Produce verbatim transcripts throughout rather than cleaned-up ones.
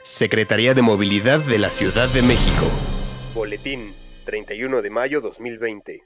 Secretaría de Movilidad de la Ciudad de México. Boletín, treinta y uno de mayo de dos mil veinte.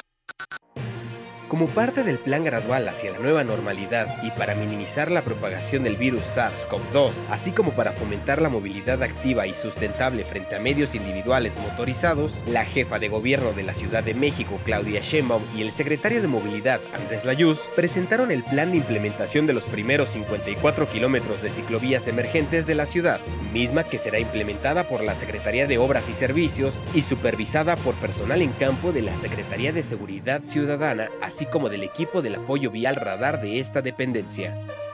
Como parte del plan gradual hacia la nueva normalidad y para minimizar la propagación del virus SARS CoV dos, así como para fomentar la movilidad activa y sustentable frente a medios individuales motorizados, la jefa de gobierno de la Ciudad de México, Claudia Sheinbaum, y el secretario de Movilidad, Andrés Layuz, presentaron el plan de implementación de los primeros cincuenta y cuatro kilómetros de ciclovías emergentes de la ciudad, misma que será implementada por la Secretaría de Obras y Servicios y supervisada por personal en campo de la Secretaría de Seguridad Ciudadana, así como del equipo del apoyo vial radar de esta dependencia.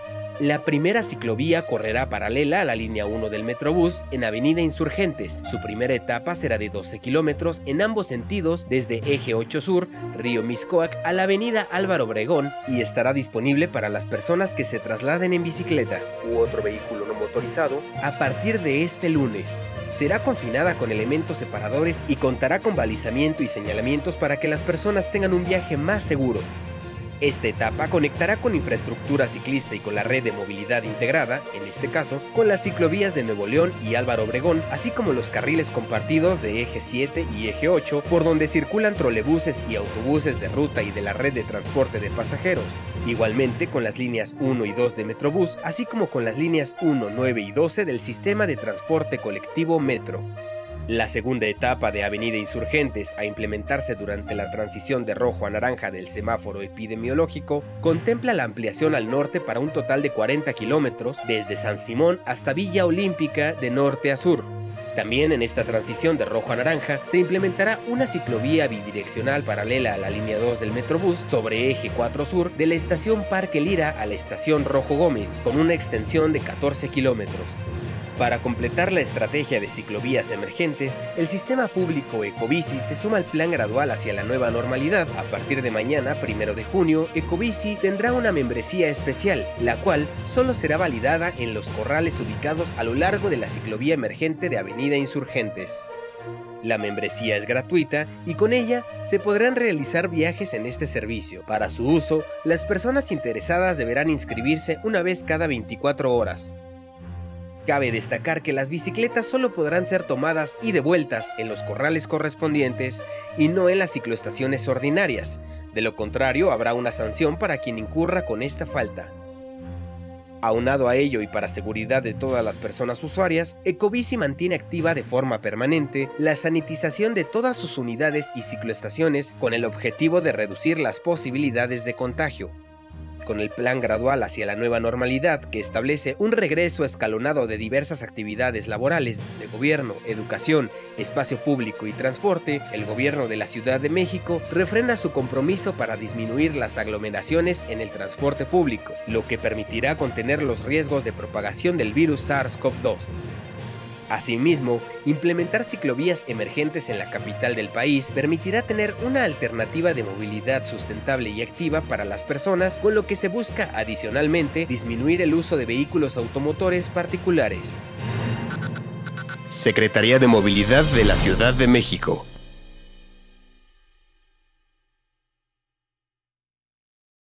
La primera ciclovía correrá paralela a la línea uno del Metrobús en Avenida Insurgentes. Su primera etapa será de doce kilómetros en ambos sentidos desde Eje ocho Sur, Río Mixcoac a la Avenida Álvaro Obregón y estará disponible para las personas que se trasladen en bicicleta U otro vehículo no motorizado a partir de este lunes. Será confinada con elementos separadores y contará con balizamiento y señalamientos para que las personas tengan un viaje más seguro. Esta etapa conectará con infraestructura ciclista y con la red de movilidad integrada, en este caso, con las ciclovías de Nuevo León y Álvaro Obregón, así como los carriles compartidos de Eje siete y Eje ocho, por donde circulan trolebuses y autobuses de ruta y de la red de transporte de pasajeros. Igualmente con las líneas uno y dos de Metrobús, así como con las líneas uno, nueve y doce del sistema de transporte colectivo Metro. La segunda etapa de Avenida Insurgentes, a implementarse durante la transición de rojo a naranja del semáforo epidemiológico, contempla la ampliación al norte para un total de cuarenta kilómetros, desde San Simón hasta Villa Olímpica de norte a sur. También en esta transición de rojo a naranja se implementará una ciclovía bidireccional paralela a la línea dos del Metrobús sobre Eje cuatro Sur de la estación Parque Lira a la estación Rojo Gómez, con una extensión de catorce kilómetros. Para completar la estrategia de ciclovías emergentes, el sistema público Ecobici se suma al plan gradual hacia la nueva normalidad. A partir de mañana, primero de junio, Ecobici tendrá una membresía especial, la cual solo será validada en los corrales ubicados a lo largo de la ciclovía emergente de Avenida Insurgentes. La membresía es gratuita y con ella se podrán realizar viajes en este servicio. Para su uso, las personas interesadas deberán inscribirse una vez cada veinticuatro horas. Cabe destacar que las bicicletas solo podrán ser tomadas y devueltas en los corrales correspondientes y no en las cicloestaciones ordinarias. De lo contrario, habrá una sanción para quien incurra con esta falta. Aunado a ello y para seguridad de todas las personas usuarias, Ecobici mantiene activa de forma permanente la sanitización de todas sus unidades y cicloestaciones con el objetivo de reducir las posibilidades de contagio. Con el plan gradual hacia la nueva normalidad que establece un regreso escalonado de diversas actividades laborales de gobierno, educación, espacio público y transporte, el gobierno de la Ciudad de México refrenda su compromiso para disminuir las aglomeraciones en el transporte público, lo que permitirá contener los riesgos de propagación del virus SARS CoV dos. Asimismo, implementar ciclovías emergentes en la capital del país permitirá tener una alternativa de movilidad sustentable y activa para las personas, con lo que se busca adicionalmente disminuir el uso de vehículos automotores particulares. Secretaría de Movilidad de la Ciudad de México.